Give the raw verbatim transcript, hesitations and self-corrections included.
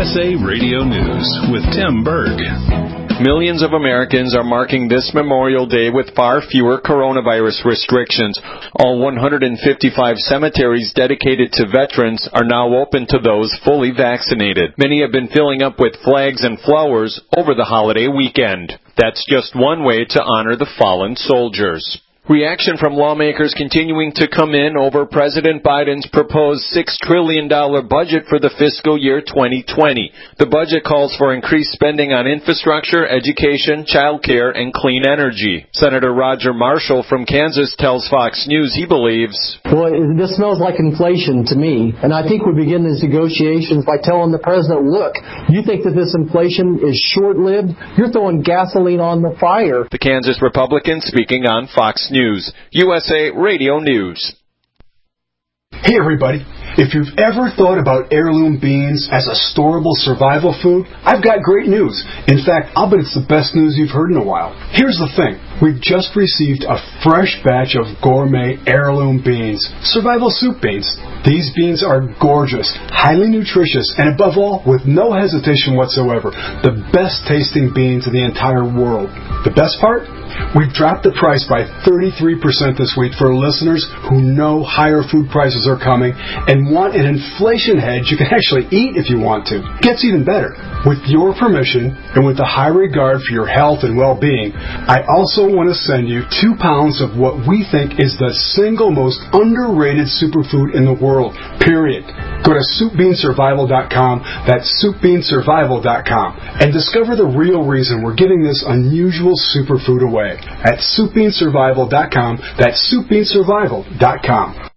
S A Radio News with Tim Berg. Millions of Americans are marking this Memorial Day with far fewer coronavirus restrictions. All one hundred fifty-five cemeteries dedicated to veterans are now open to those fully vaccinated. Many have been filling up with flags and flowers over the holiday weekend. That's just one way to honor the fallen soldiers. Reaction from lawmakers continuing to come in over President Biden's proposed six trillion dollars budget for the fiscal year twenty twenty. The budget calls for increased spending on infrastructure, education, child care, and clean energy. Senator Roger Marshall from Kansas tells Fox News he believes, Well, this smells like inflation to me, and I think we begin these negotiations by telling the president, look, you think that this inflation is short-lived? You're throwing gasoline on the fire. The Kansas Republican speaking on Fox News. News, U S A Radio News. Hey everybody, if you've ever thought about heirloom beans as a storable survival food, I've got great news. In fact, I'll bet it's the best news you've heard in a while. Here's the thing. We've just received a fresh batch of gourmet heirloom beans, survival soup beans. These beans are gorgeous, highly nutritious, and above all, with no hesitation whatsoever, the best tasting beans in the entire world. The best part? We've dropped the price by thirty-three percent this week for listeners who know higher food prices are coming and want an inflation hedge you can actually eat if you want to. Gets even better. With your permission and with a high regard for your health and well-being, I also want to send you two pounds of what we think is the single most underrated superfood in the world, period. Go to soup bean survival dot com, that's soup bean survival dot com, and discover the real reason we're giving this unusual superfood away at soup bean survival dot com, that's soup bean survival dot com.